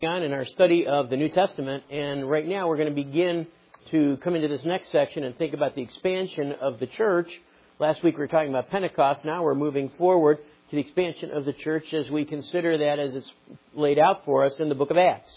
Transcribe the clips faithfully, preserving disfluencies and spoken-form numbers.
On in our study of the New Testament, and right now we're going to begin to come into this next section and think about the expansion of the church. Last week we were talking about Pentecost. Now we're moving forward to the expansion of the church as we consider that as it's laid out for us in the book of Acts.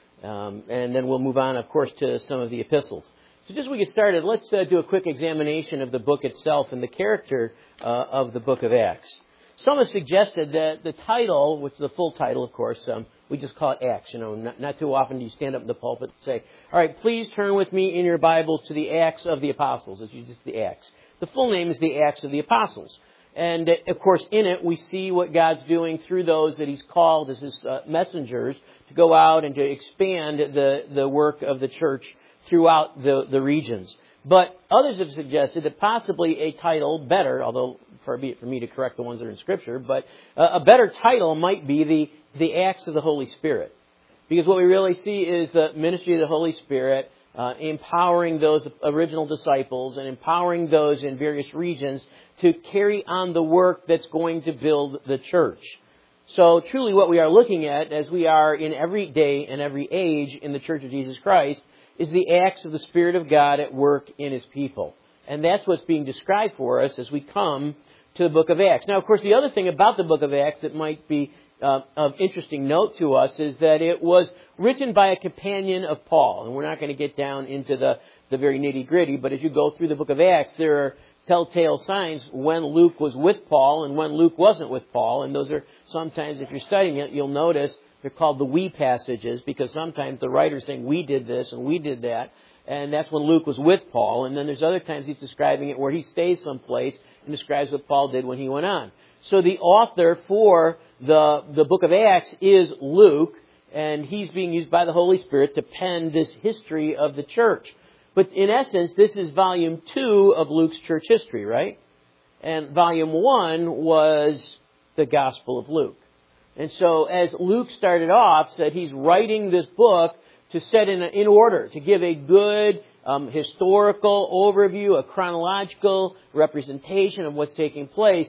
Um, and then we'll move on, of course, to some of the epistles. So just as we get started, let's uh, do a quick examination of the book itself and the character uh, of the book of Acts. Some have suggested that the title, which is the full title, of course, um, we just call it Acts. You know, not, not too often do you stand up in the pulpit and say, all right, please turn with me in your Bibles to the Acts of the Apostles. It's just the Acts. The full name is the Acts of the Apostles. And, of course, in it we see what God's doing through those that He's called as His uh, messengers to go out and to expand the, the work of the church throughout the, the regions. But others have suggested that possibly a title better, although far be it for me to correct the ones that are in Scripture, but uh, a better title might be the, the Acts of the Holy Spirit. Because what we really see is the ministry of the Holy Spirit uh, empowering those original disciples and empowering those in various regions to carry on the work that's going to build the church. So truly what we are looking at, as we are in every day and every age in the Church of Jesus Christ, is the acts of the Spirit of God at work in His people. And that's what's being described for us as we come to the book of Acts. Now, of course, the other thing about the book of Acts that might be uh, of interesting note to us is that it was written by a companion of Paul. And we're not going to get down into the, the very nitty-gritty, but as you go through the book of Acts, there are telltale signs when Luke was with Paul and when Luke wasn't with Paul. And those are sometimes, if you're studying it, you'll notice they're called the we passages, because sometimes the writer's saying, we did this and we did that. And that's when Luke was with Paul. And then there's other times he's describing it where he stays someplace and describes what Paul did when he went on. So the author for the, the book of Acts is Luke, and he's being used by the Holy Spirit to pen this history of the church. But in essence, this is volume two of Luke's church history, right? And volume one was the Gospel of Luke. And so as Luke started off, said he's writing this book to set in, in order, to give a good um, historical overview, a chronological representation of what's taking place.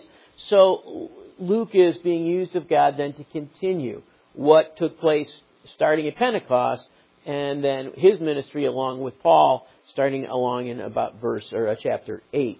So Luke is being used of God then to continue what took place starting at Pentecost, and then his ministry along with Paul starting along in about verse or uh, chapter eight.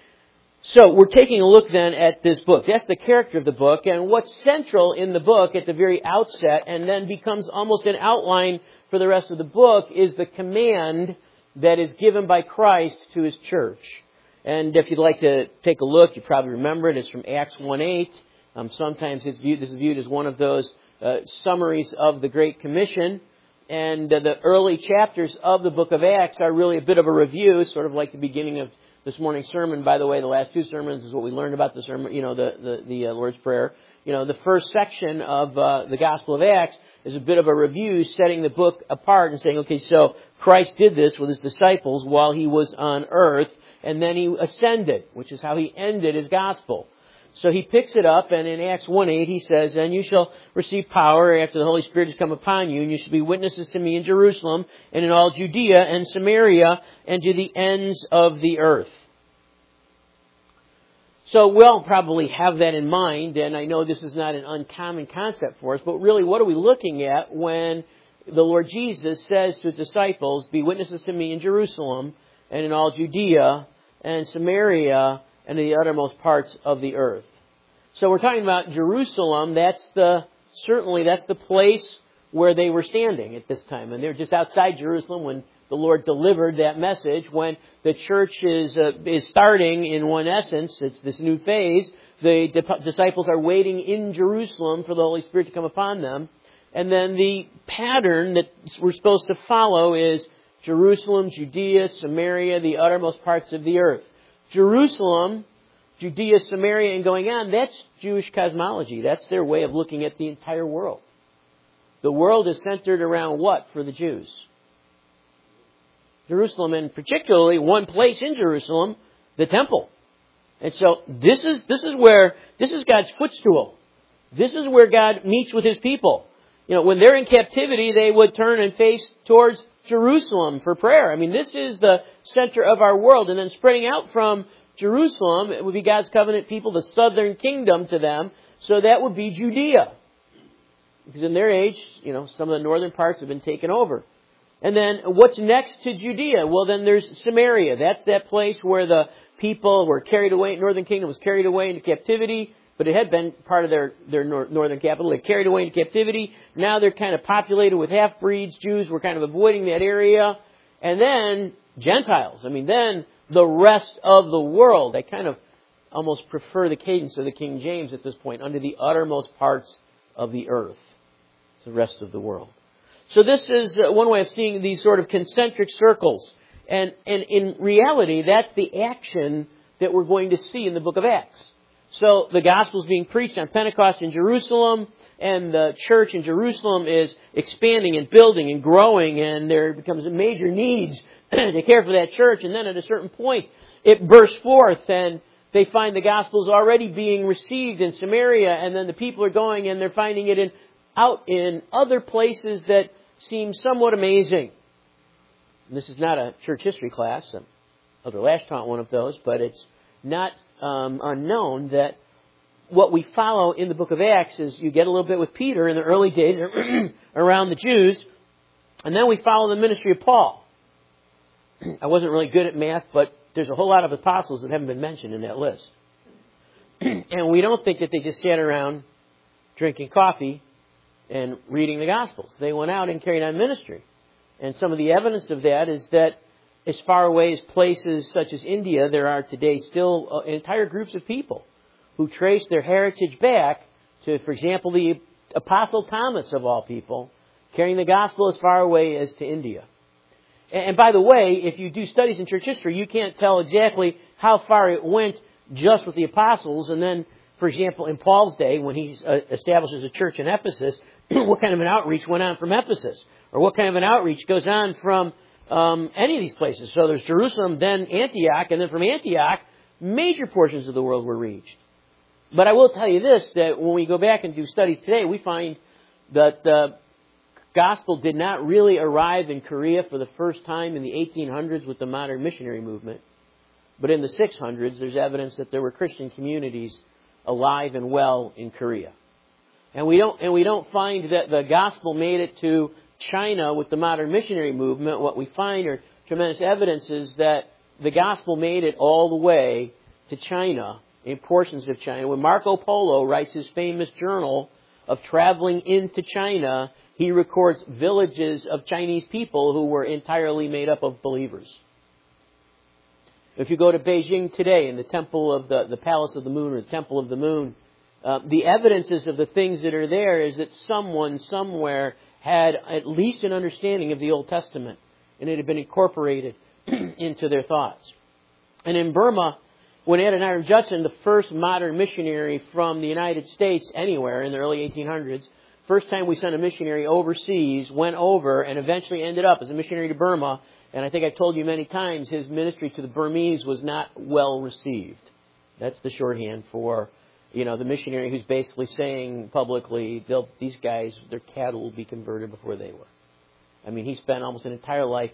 So we're taking a look then at this book. That's the character of the book, and what's central in the book at the very outset and then becomes almost an outline for the rest of the book is the command that is given by Christ to His church. And if you'd like to take a look, you probably remember it. It's from Acts one eight. Um, sometimes it's viewed, this is viewed as one of those uh, summaries of the Great Commission. And uh, the early chapters of the book of Acts are really a bit of a review, sort of like the beginning of this morning's sermon. By the way, the last two sermons is what we learned about the sermon, you know, the, the, the uh, Lord's Prayer. You know, the first section of uh, the Gospel of Acts is a bit of a review, setting the book apart and saying, okay, so Christ did this with His disciples while He was on earth, and then He ascended, which is how He ended His Gospel. So He picks it up, and in Acts one eight He says, and you shall receive power after the Holy Spirit has come upon you, and you shall be witnesses to Me in Jerusalem, and in all Judea and Samaria, and to the ends of the earth. So we'll probably have that in mind, and I know this is not an uncommon concept for us, but really what are we looking at when the Lord Jesus says to His disciples, be witnesses to Me in Jerusalem, and in all Judea and Samaria, and in the uttermost parts of the earth. So we're talking about Jerusalem. That's the, certainly that's the place where they were standing at this time. And they're just outside Jerusalem when the Lord delivered that message. When the church is uh, is starting in one essence, it's this new phase. The di- disciples are waiting in Jerusalem for the Holy Spirit to come upon them. And then the pattern that we're supposed to follow is Jerusalem, Judea, Samaria, the uttermost parts of the earth. Jerusalem, Judea, Samaria, and going on, that's Jewish cosmology. That's their way of looking at the entire world. The world is centered around what for the Jews? Jerusalem, and particularly one place in Jerusalem, the temple. And so this is this is where this is God's footstool. This is where God meets with His people. You know, when they're in captivity, they would turn and face towards Jerusalem for prayer. I mean, this is the center of our world. And then spreading out from Jerusalem, it would be God's covenant people, the southern kingdom to them. So that would be Judea. because in their age, you know, some of the northern parts have been taken over. And then what's next to Judea? Well, then there's Samaria. That's that place where the people were carried away, northern kingdom was carried away into captivity, but it had been part of their, their northern capital. They carried away into captivity. Now they're kind of populated with half-breeds. Jews were kind of avoiding that area. And then Gentiles. I mean, then the rest of the world. I kind of almost prefer the cadence of the King James at this point. Under the uttermost parts of the earth. It's the rest of the world. So this is one way of seeing these sort of concentric circles. And, and in reality, that's the action that we're going to see in the book of Acts. So the gospel is being preached on Pentecost in Jerusalem, and the church in Jerusalem is expanding and building and growing, and there becomes major needs to care for that church. And then at a certain point, it bursts forth, and they find the gospel is already being received in Samaria, and then the people are going and they're finding it in out in other places that seem somewhat amazing. And this is not a church history class. Elder Lash taught one of those, but it's not um, unknown that what we follow in the book of Acts is you get a little bit with Peter in the early days around the Jews, and then we follow the ministry of Paul. I wasn't really good at math, but there's a whole lot of apostles that haven't been mentioned in that list. And we don't think that they just sat around drinking coffee and reading the Gospels. They went out and carried on ministry. And some of the evidence of that is that as far away as places such as India, there are today still entire groups of people who trace their heritage back to, for example, the Apostle Thomas, of all people, carrying the Gospel as far away as to India. And by the way, if you do studies in church history, you can't tell exactly how far it went just with the apostles. And then, for example, in Paul's day, when he establishes a church in Ephesus, what kind of an outreach went on from Ephesus? Or what kind of an outreach goes on from um, any of these places? So there's Jerusalem, then Antioch, and then from Antioch, major portions of the world were reached. But I will tell you this, that when we go back and do studies today, we find that the gospel did not really arrive in Korea for the first time in the eighteen hundreds with the modern missionary movement. But in the six hundreds, there's evidence that there were Christian communities alive and well in Korea. And we don't, and we don't find that the gospel made it to China with the modern missionary movement. What we find are tremendous evidences that the gospel made it all the way to China, in portions of China. When Marco Polo writes his famous journal of traveling into China, he records villages of Chinese people who were entirely made up of believers. If you go to Beijing today, in the temple of the, the Palace of the Moon, or the Temple of the Moon, uh, the evidences of the things that are there is that someone somewhere had at least an understanding of the Old Testament, and it had been incorporated into their thoughts. And in Burma, when Adoniram Judson, the first modern missionary from the United States anywhere in the early eighteen hundreds, first time we sent a missionary overseas, went over and eventually ended up as a missionary to Burma. And I think I've told you many times, his ministry to the Burmese was not well received. That's the shorthand for, you know, the missionary who's basically saying publicly, they'll, these guys, their cattle will be converted before they were. I mean, he spent almost an entire life,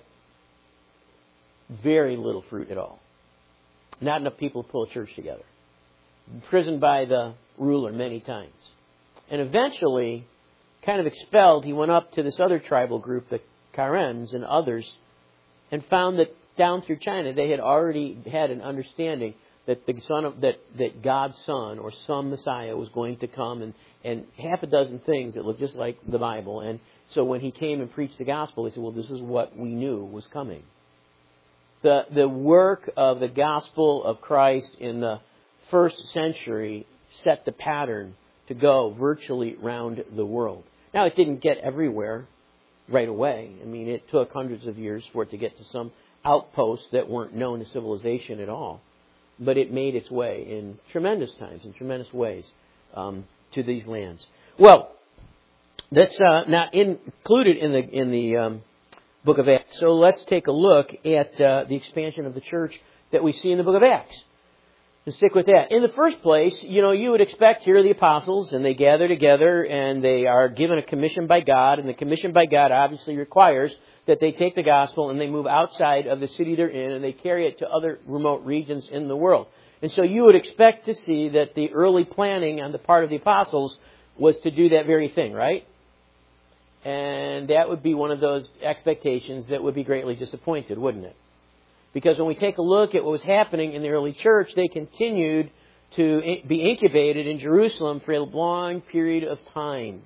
very little fruit at all. Not enough people to pull a church together. Imprisoned by the ruler many times. And eventually, kind of expelled, he went up to this other tribal group, the Karens and others, and found that down through China they had already had an understanding that the son of that, that God's Son or some Messiah was going to come, and, and half a dozen things that looked just like the Bible. And so when he came and preached the gospel, they said, well, this is what we knew was coming. The the work of the gospel of Christ in the first century set the pattern to go virtually round the world. Now, it didn't get everywhere right away. I mean, it took hundreds of years for it to get to some outposts that weren't known to civilization at all. But it made its way in tremendous times, in tremendous ways, um, to these lands. Well, that's uh, not included in the in the um, book of Acts. So let's take a look at uh, the expansion of the church that we see in the book of Acts. And stick with that. In the first place, you know, you would expect here are the apostles, and they gather together, and they are given a commission by God, and the commission by God obviously requires that they take the gospel and they move outside of the city they're in, and they carry it to other remote regions in the world. And so you would expect to see that the early planning on the part of the apostles was to do that very thing, right? And that would be one of those expectations that would be greatly disappointed, wouldn't it? Because when we take a look at what was happening in the early church, they continued to be incubated in Jerusalem for a long period of time.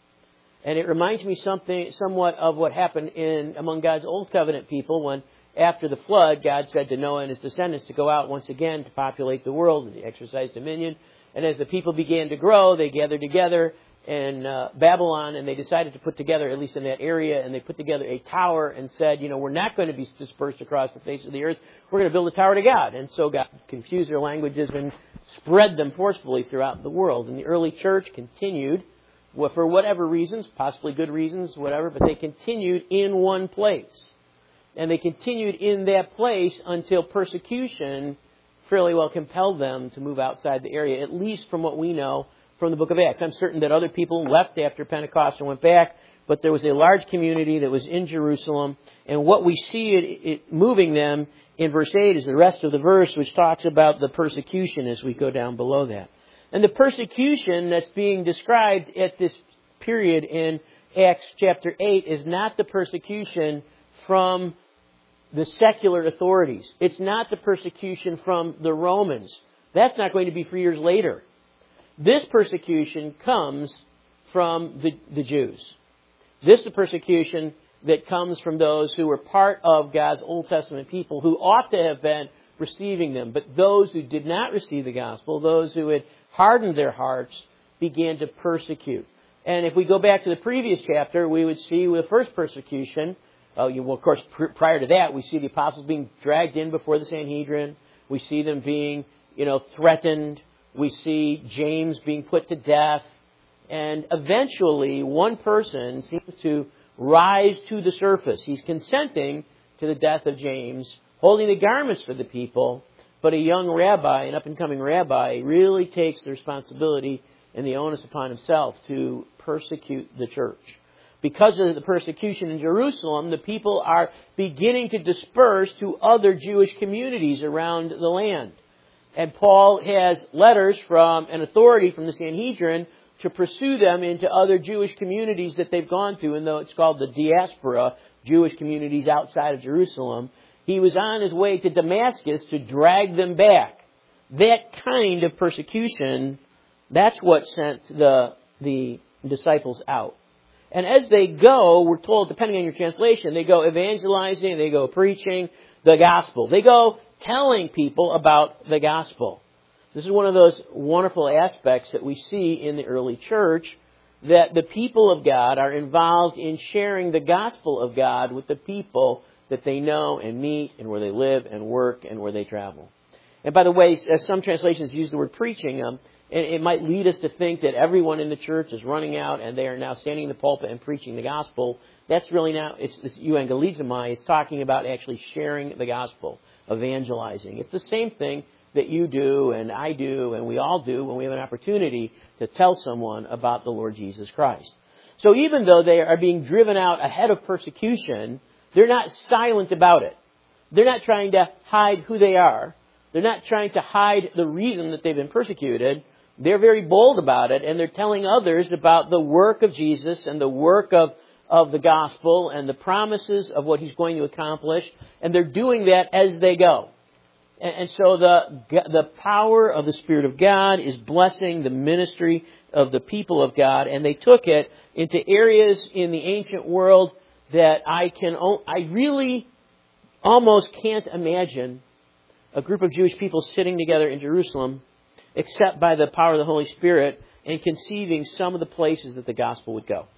And it reminds me something, somewhat of what happened in among God's Old Covenant people when, after the flood, God said to Noah and his descendants to go out once again to populate the world and to exercise dominion. And as the people began to grow, they gathered together in uh, Babylon, and they decided to put together, at least in that area, and they put together a tower and said, you know, we're not going to be dispersed across the face of the earth. We're going to build a tower to God. And so God confused their languages and spread them forcefully throughout the world. And the early church continued, well, for whatever reasons, possibly good reasons, whatever, but they continued in one place. And they continued in that place until persecution fairly well compelled them to move outside the area, at least from what we know from the book of Acts. I'm certain that other people left after Pentecost and went back, but there was a large community that was in Jerusalem. And what we see it, it moving them in verse eight is the rest of the verse, which talks about the persecution as we go down below that. And the persecution that's being described at this period in Acts chapter eight is not the persecution from the secular authorities. It's not the persecution from the Romans. That's not going to be for years later. This persecution comes from the, the Jews. This is the persecution that comes from those who were part of God's Old Testament people who ought to have been receiving them. But those who did not receive the gospel, those who had hardened their hearts, began to persecute. And if we go back to the previous chapter, we would see the first persecution. Oh, you, well, of course, pr- prior to that, we see the apostles being dragged in before the Sanhedrin. We see them being, you know, threatened. We see James being put to death. And eventually, one person seems to rise to the surface. He's consenting to the death of James, holding the garments for the people. But a young rabbi, an up-and-coming rabbi, really takes the responsibility and the onus upon himself to persecute the church. Because of the persecution in Jerusalem, the people are beginning to disperse to other Jewish communities around the land. And Paul has letters from an authority from the Sanhedrin to pursue them into other Jewish communities that they've gone to, and though it's called the diaspora, Jewish communities outside of Jerusalem, he was on his way to Damascus to drag them back. That kind of persecution, that's what sent the, the disciples out. And as they go, we're told, depending on your translation, they go evangelizing, they go preaching the gospel. They go telling people about the gospel. This is one of those wonderful aspects that we see in the early church, that the people of God are involved in sharing the gospel of God with the people that they know and meet and where they live and work and where they travel. And by the way, as some translations use the word preaching, um, it might lead us to think that everyone in the church is running out and they are now standing in the pulpit and preaching the gospel. That's really not, it's, it's euangelizomai. It's talking about actually sharing the gospel, evangelizing. It's the same thing that you do and I do and we all do when we have an opportunity to tell someone about the Lord Jesus Christ. So even though they are being driven out ahead of persecution, they're not silent about it. They're not trying to hide who they are. They're not trying to hide the reason that they've been persecuted. They're very bold about it, and they're telling others about the work of Jesus and the work of, of the gospel and the promises of what He's going to accomplish. And they're doing that as they go. And, and so the, the power of the Spirit of God is blessing the ministry of the people of God. And they took it into areas in the ancient world that I can, I really almost can't imagine a group of Jewish people sitting together in Jerusalem except by the power of the Holy Spirit and conceiving some of the places that the gospel would go.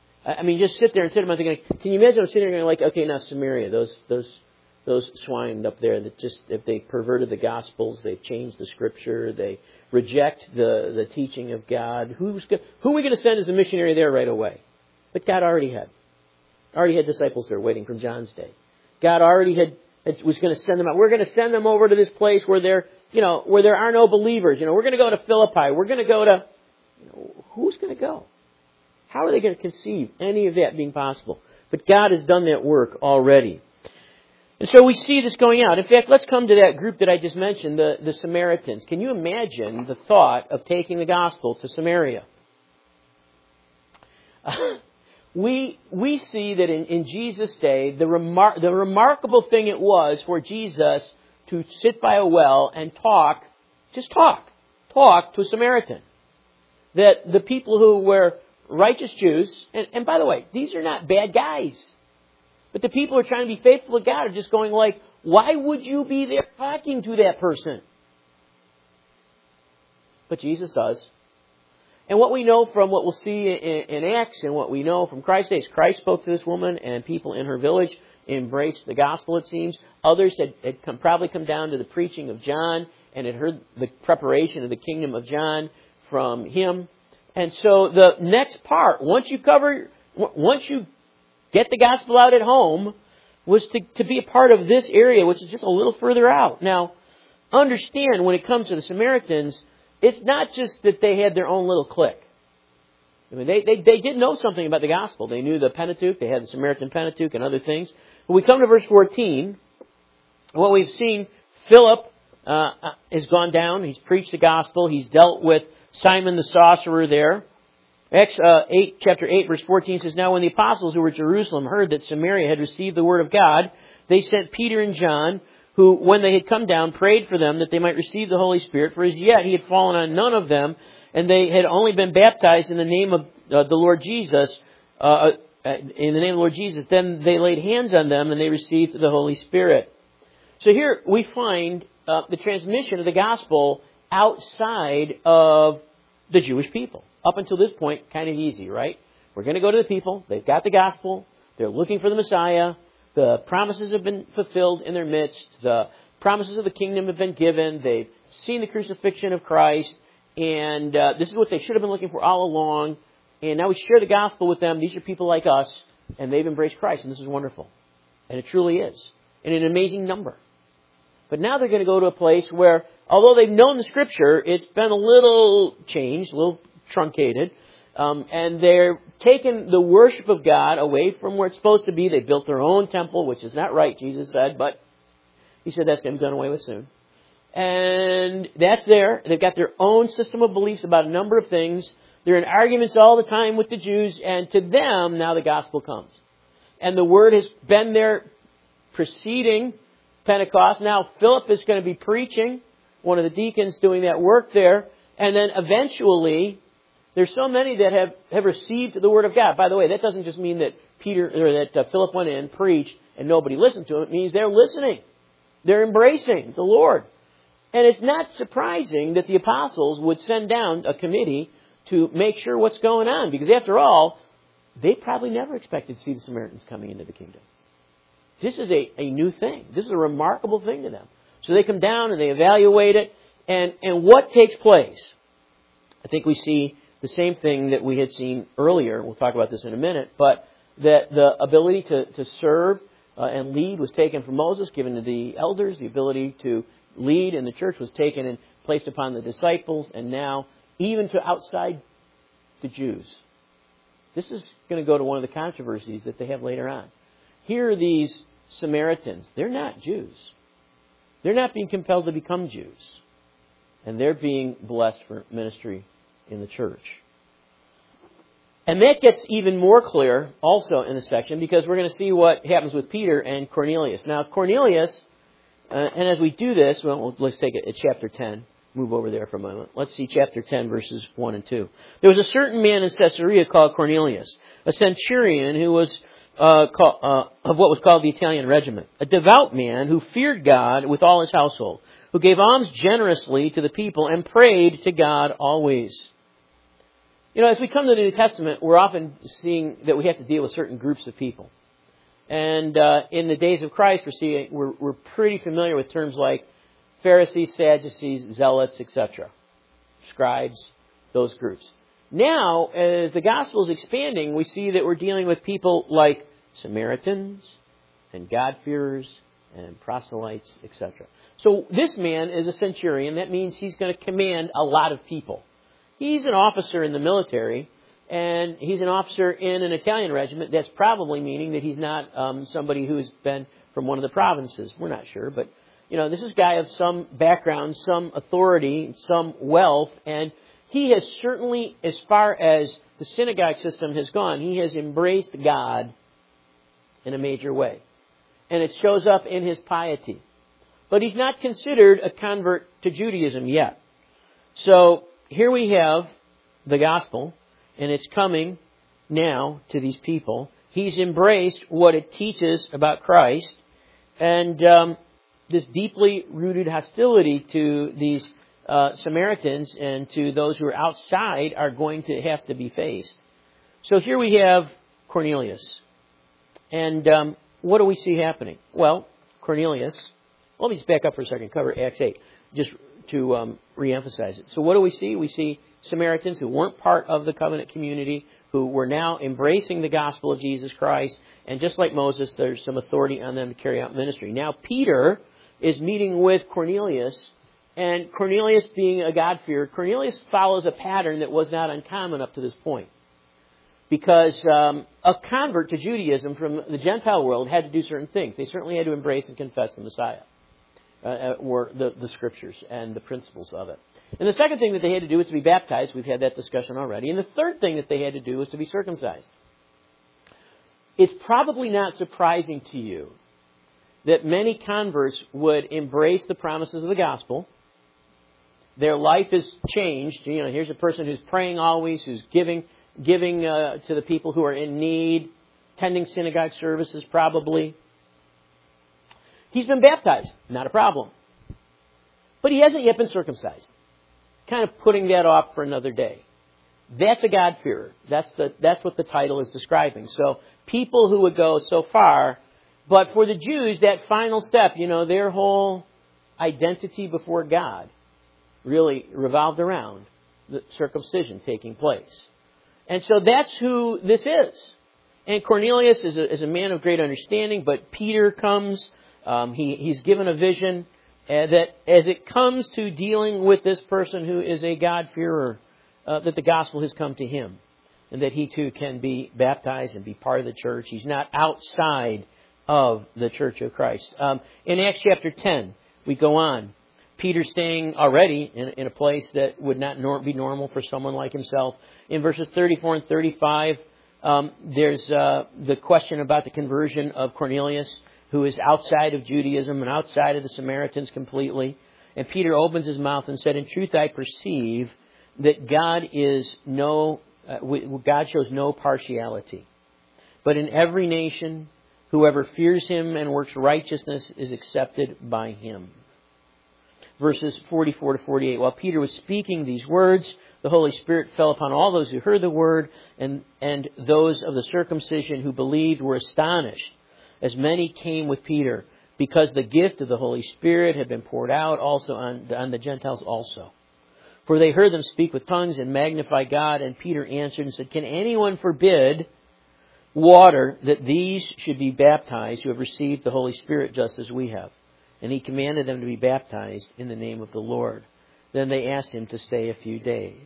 I mean, just sit there and sit there and thinking, can you imagine them sitting there going like, okay, now Samaria, those those those swine up there that just, if they perverted the gospels, they've changed the scripture, they reject the, the teaching of God, who's go, who are we going to send as a missionary there right away? But God already had. Already had disciples there waiting from John's day. God already had, had was going to send them out. We're going to send them over to this place where they're, you know, where there are no believers. You know, we're going to go to Philippi. We're going to go to, you know, who's going to go? How are they going to conceive any of that being possible? But God has done that work already. And so we see this going out. In fact, let's come to that group that I just mentioned, the, the Samaritans. Can you imagine the thought of taking the gospel to Samaria? we we see that in, in Jesus' day, the, remar- the remarkable thing it was for Jesus to sit by a well and talk, just talk, talk to a Samaritan. That the people who were righteous Jews, and, and by the way, these are not bad guys, but the people who are trying to be faithful to God are just going like, why would you be there talking to that person? But Jesus does. And what we know from what we'll see in, in Acts and what we know from Christ's days, Christ spoke to this woman and people in her village embraced the gospel, it seems. Others had, had come, probably come down to the preaching of John and had heard the preparation of the kingdom of John from him. And so the next part, once you cover, once you get the gospel out at home, was to, to be a part of this area, which is just a little further out. Now, understand when it comes to the Samaritans, it's not just that they had their own little clique. I mean, they, they, they did know something about the gospel. They knew the Pentateuch. They had the Samaritan Pentateuch and other things. When we come to verse fourteen, what we've seen, Philip uh, has gone down. He's preached the gospel. He's dealt with Simon the sorcerer there. Acts uh, eight, chapter eight, verse fourteen says, Now when the apostles who were at Jerusalem heard that Samaria had received the word of God, they sent Peter and John, who, when they had come down, prayed for them that they might receive the Holy Spirit, for as yet he had fallen on none of them, and they had only been baptized in the name of uh, the Lord Jesus, uh, in the name of the Lord Jesus. Then they laid hands on them, and they received the Holy Spirit. So here we find uh, the transmission of the gospel outside of the Jewish people. Up until this point, kind of easy, right? We're going to go to the people. They've got the gospel. They're looking for the Messiah. The promises have been fulfilled in their midst. The promises of the kingdom have been given. They've seen the crucifixion of Christ. And uh, this is what they should have been looking for all along. And now we share the gospel with them. These are people like us. And they've embraced Christ. And this is wonderful. And it truly is. In an amazing number. But now they're going to go to a place where, although they've known the Scripture, it's been a little changed, a little truncated. Um, and they're taking the worship of God away from where it's supposed to be. They built their own temple, which is not right, Jesus said, but he said that's going to be done away with soon. And that's there. They've got their own system of beliefs about a number of things. They're in arguments all the time with the Jews, and to them, now the gospel comes. And the word has been there preceding Pentecost. Now Philip is going to be preaching, one of the deacons doing that work there, and then eventually there's so many that have, have received the Word of God. By the way, that doesn't just mean that Peter or that uh, Philip went in, preached, and nobody listened to him. It means they're listening. They're embracing the Lord. And it's not surprising that the apostles would send down a committee to make sure what's going on. Because after all, they probably never expected to see the Samaritans coming into the kingdom. This is a, a new thing. This is a remarkable thing to them. So they come down and they evaluate it. And, and what takes place? I think we see the same thing that we had seen earlier. We'll talk about this in a minute. But that the ability to, to serve uh, and lead was taken from Moses, given to the elders. The ability to lead in the church was taken and placed upon the disciples. And now, even to outside the Jews. This is going to go to one of the controversies that they have later on. Here are these Samaritans. They're not Jews. They're not being compelled to become Jews. And they're being blessed for ministry in the church. And that gets even more clear also in this section, because we're going to see what happens with Peter and Cornelius. Now, Cornelius, uh, and as we do this, well, let's take it at chapter ten. Move over there for a moment. Let's see chapter ten, verses one and two. There was a certain man in Caesarea called Cornelius, a centurion who was uh, call, uh, of what was called the Italian regiment, a devout man who feared God with all his household, who gave alms generously to the people and prayed to God always. You know, as we come to the New Testament, we're often seeing that we have to deal with certain groups of people. And uh, in the days of Christ, we're, seeing, we're, we're pretty familiar with terms like Pharisees, Sadducees, Zealots, et cetera. Scribes, those groups. Now, as the gospel is expanding, we see that we're dealing with people like Samaritans and God-fearers and proselytes, et cetera. So this man is a centurion. That means he's going to command a lot of people. He's an officer in the military, and he's an officer in an Italian regiment. That's probably meaning that he's not um, somebody who's been from one of the provinces. We're not sure, but you know, this is a guy of some background, some authority, some wealth, and he has certainly, as far as the synagogue system has gone. He has embraced God in a major way. And it shows up in his piety. But he's not considered a convert to Judaism yet. So here we have the gospel, and it's coming now to these people. He's embraced what it teaches about Christ, and um, this deeply rooted hostility to these uh, Samaritans and to those who are outside are going to have to be faced. So here we have Cornelius. And um, what do we see happening? Well, Cornelius, let me just back up for a second, cover Acts eight, just to um, reemphasize it. So what do we see? We see Samaritans who weren't part of the covenant community, who were now embracing the gospel of Jesus Christ. And just like Moses, there's some authority on them to carry out ministry. Now, Peter is meeting with Cornelius, and Cornelius being a God-fearer, Cornelius follows a pattern that was not uncommon up to this point. Because um, a convert to Judaism from the Gentile world had to do certain things. They certainly had to embrace and confess the Messiah, uh, or the, the Scriptures and the principles of it. And the second thing that they had to do was to be baptized. We've had that discussion already. And the third thing that they had to do was to be circumcised. It's probably not surprising to you that many converts would embrace the promises of the gospel. Their life is changed. You know, here's a person who's praying always, who's giving giving uh, to the people who are in need, attending synagogue services probably. He's been baptized. Not a problem. But he hasn't yet been circumcised. Kind of putting that off for another day. That's a God-fearer. That's the that's what the title is describing. So people who would go so far, but for the Jews, that final step, you know, their whole identity before God really revolved around the circumcision taking place. And so that's who this is. And Cornelius is a, is a man of great understanding, but Peter comes, um, he, he's given a vision uh, that as it comes to dealing with this person who is a God-fearer, uh, that the gospel has come to him. And that he too can be baptized and be part of the church. He's not outside of the church of Christ. Um, in Acts chapter ten, we go on. Peter's staying already in, in a place that would not nor- be normal for someone like himself. In verses thirty-four and thirty-five, um, there's uh, the question about the conversion of Cornelius, who is outside of Judaism and outside of the Samaritans completely. And Peter opens his mouth and said, "In truth, I perceive that God is no, uh, God shows no partiality, but in every nation, whoever fears Him and works righteousness is accepted by Him." Verses forty-four to forty-eight. While Peter was speaking these words, the Holy Spirit fell upon all those who heard the word, and, and those of the circumcision who believed were astonished, as many came with Peter, because the gift of the Holy Spirit had been poured out also on, on the Gentiles also. For they heard them speak with tongues and magnify God, and Peter answered and said, "Can anyone forbid water that these should be baptized who have received the Holy Spirit just as we have?" And he commanded them to be baptized in the name of the Lord. Then they asked him to stay a few days.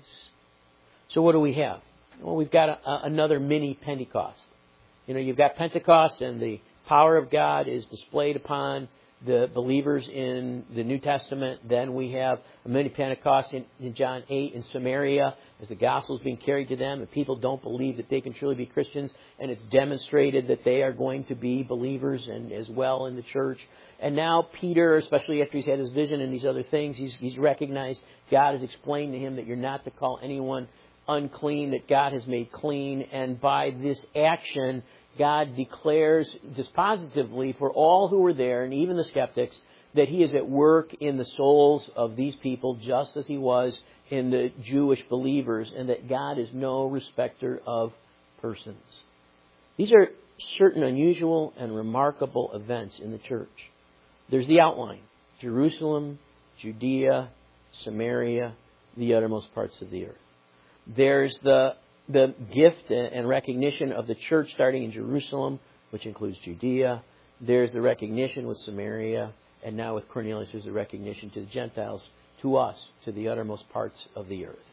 So what do we have? Well, we've got a, a, another mini Pentecost. You know, you've got Pentecost, and the power of God is displayed upon the believers in the New Testament. Then we have a mini Pentecost in, in John eight in Samaria as the gospel is being carried to them, and people don't believe that they can truly be Christians, and it's demonstrated that they are going to be believers and as well in the church. And now Peter, especially after he's had his vision and these other things, he's, he's recognized God has explained to him that you're not to call anyone unclean, that God has made clean, and by this action, God declares dispositively for all who were there, and even the skeptics, that He is at work in the souls of these people just as He was in the Jewish believers, and that God is no respecter of persons. These are certain unusual and remarkable events in the church. There's the outline: Jerusalem, Judea, Samaria, the uttermost parts of the earth. There's the the gift and recognition of the church starting in Jerusalem, which includes Judea. There's the recognition with Samaria, and now with Cornelius, there's the recognition to the Gentiles, to us, to the uttermost parts of the earth.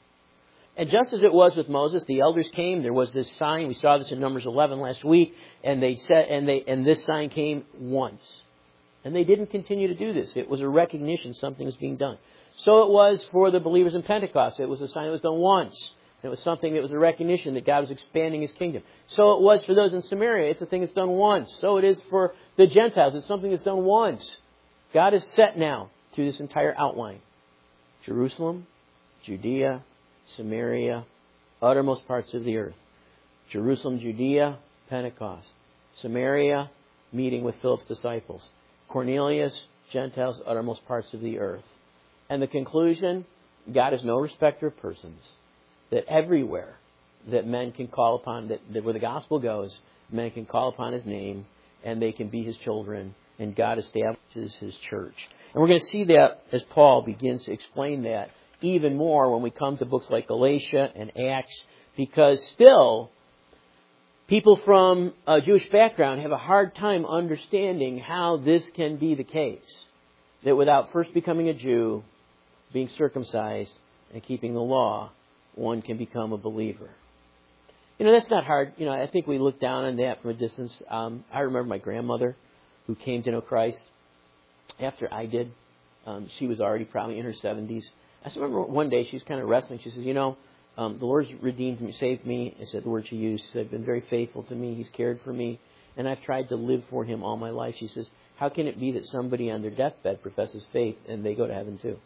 And just as it was with Moses, the elders came. There was this sign. We saw this in Numbers eleven last week, and they said, and they and this sign came once, and they didn't continue to do this. It was a recognition something was being done. So it was for the believers in Pentecost. It was a sign that was done once. It was something that was a recognition that God was expanding His kingdom. So it was for those in Samaria. It's a thing that's done once. So it is for the Gentiles. It's something that's done once. God is set now through this entire outline. Jerusalem, Judea, Samaria, uttermost parts of the earth. Jerusalem, Judea, Pentecost. Samaria, meeting with Philip's disciples. Cornelius, Gentiles, uttermost parts of the earth. And the conclusion, God is no respecter of persons. That everywhere that men can call upon, that, that where the gospel goes, men can call upon His name and they can be His children, and God establishes His church. And we're going to see that as Paul begins to explain that even more when we come to books like Galatia and Acts, because still people from a Jewish background have a hard time understanding how this can be the case. That without first becoming a Jew, being circumcised, and keeping the law, one can become a believer. You know, that's not hard. You know, I think we look down on that from a distance. Um, I remember my grandmother who came to know Christ after I did. Um, she was already probably in her seventies. I just remember one day she was kind of wrestling. She says, you know, um, the Lord's redeemed me, saved me. I said the word she used. She said, I've been very faithful to me. He's cared for me. And I've tried to live for Him all my life. She says, how can it be that somebody on their deathbed professes faith and they go to heaven too?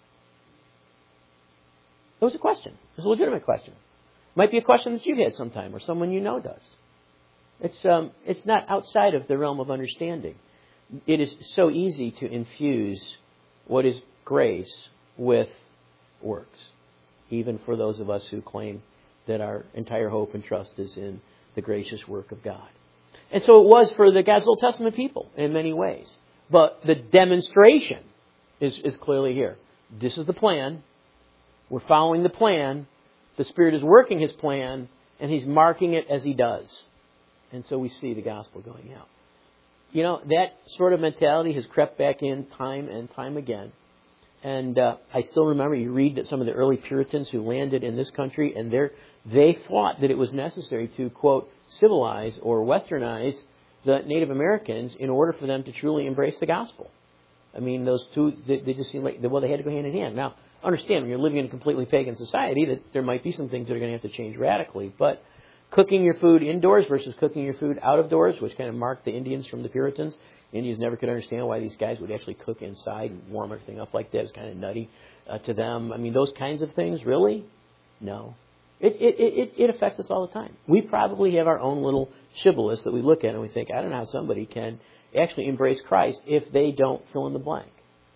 It was a question. It was a legitimate question. It might be a question that you've had sometime or someone you know does. It's um, it's not outside of the realm of understanding. It is so easy to infuse what is grace with works, even for those of us who claim that our entire hope and trust is in the gracious work of God. And so it was for the God's Old Testament people in many ways. But the demonstration is, is clearly here. This is the plan. We're following the plan. The Spirit is working His plan, and He's marking it as He does. And so we see the gospel going out. You know, that sort of mentality has crept back in time and time again. And uh, I still remember, you read that some of the early Puritans who landed in this country, and they thought that it was necessary to, quote, civilize or westernize the Native Americans in order for them to truly embrace the gospel. I mean, those two, they, they just seem like, well, they had to go hand in hand. Now, understand, when you're living in a completely pagan society, that there might be some things that are going to have to change radically. But cooking your food indoors versus cooking your food out of doors, which kind of marked the Indians from the Puritans. Indians never could understand why these guys would actually cook inside and warm everything up like that. It's kind of nutty uh, to them. I mean, those kinds of things, really? No. It, it, it, it affects us all the time. We probably have our own little shibboleths that we look at and we think, I don't know how somebody can actually embrace Christ if they don't fill in the blank.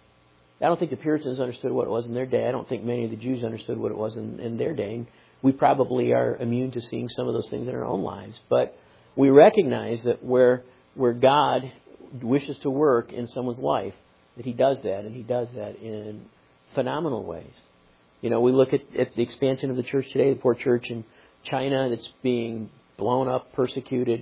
I don't think the Puritans understood what it was in their day. I don't think many of the Jews understood what it was in, in their day. And we probably are immune to seeing some of those things in our own lives. But we recognize that where where God wishes to work in someone's life, that He does that, and He does that in phenomenal ways. You know, we look at, at the expansion of the church today, the poor church in China that's being blown up, persecuted,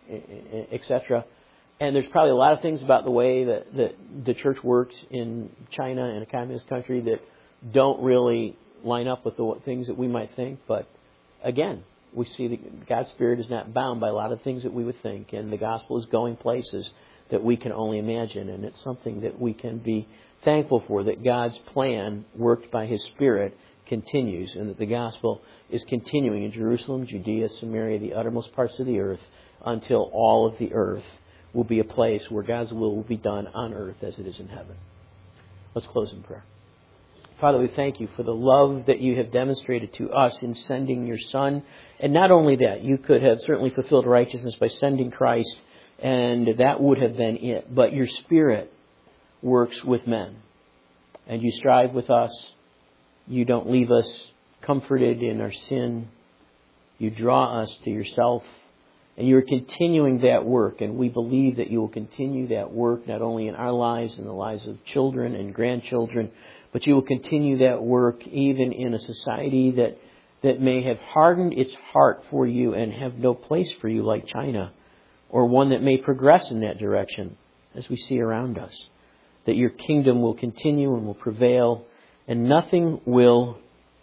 et cetera. And there's probably a lot of things about the way that, that the church works in China and a communist country that don't really line up with the things that we might think. But again, we see that God's Spirit is not bound by a lot of things that we would think. And the gospel is going places that we can only imagine. And it's something that we can be thankful for, that God's plan, worked by His Spirit, continues. And that the gospel is continuing in Jerusalem, Judea, Samaria, the uttermost parts of the earth, until all of the earth will be a place where God's will will be done on earth as it is in heaven. Let's close in prayer. Father, we thank You for the love that You have demonstrated to us in sending Your Son. And not only that, You could have certainly fulfilled righteousness by sending Christ, and that would have been it. But Your Spirit works with men. And You strive with us. You don't leave us comforted in our sin. You draw us to Yourself. And You are continuing that work, and we believe that You will continue that work not only in our lives and the lives of children and grandchildren, but You will continue that work even in a society that, that may have hardened its heart for You and have no place for You, like China, or one that may progress in that direction as we see around us. That Your kingdom will continue and will prevail, and nothing will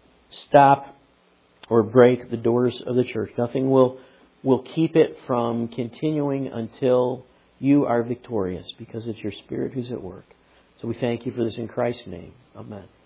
stop or break the doors of the church. Nothing will We'll keep it from continuing until You are victorious, because it's Your Spirit who's at work. So we thank You for this in Christ's name. Amen.